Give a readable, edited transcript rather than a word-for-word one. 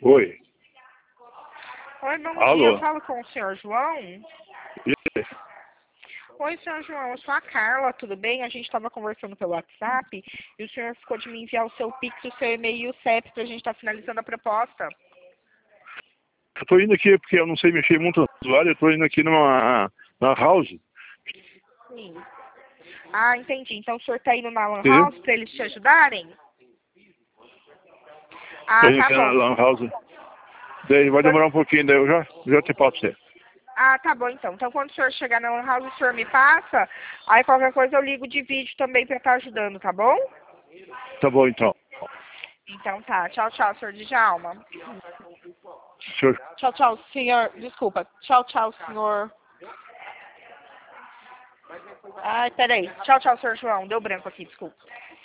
Oi. Oi, bom dia. Alô? Eu falo com o senhor João. E- Oi, senhor João. Eu sou a Carla, tudo bem? A gente estava conversando pelo WhatsApp e o senhor ficou de me enviar o seu Pix, o seu e-mail e o CEP para a gente estar finalizando a proposta. Eu tô indo aqui porque eu não sei mexer muito no usuário, eu tô indo aqui na house, Sim. Ah, entendi. Então o senhor está indo na Lan entendeu? House para eles te ajudarem? Tô Ah, indo tá aqui na bom. lan house. Daí vai demorar um pouquinho, daí eu já te passo você. Ah, tá bom então. Então quando o senhor chegar na Lan House, o senhor me passa. Aí qualquer coisa eu ligo de vídeo também para estar ajudando, tá bom? Tá bom então. Então tá. Tchau, tchau, senhor Djalma. Senhor, Tchau, tchau, senhor. Desculpa. Tchau, tchau, senhor. Ai, peraí. Tchau, tchau, senhor João. Deu branco aqui, desculpa.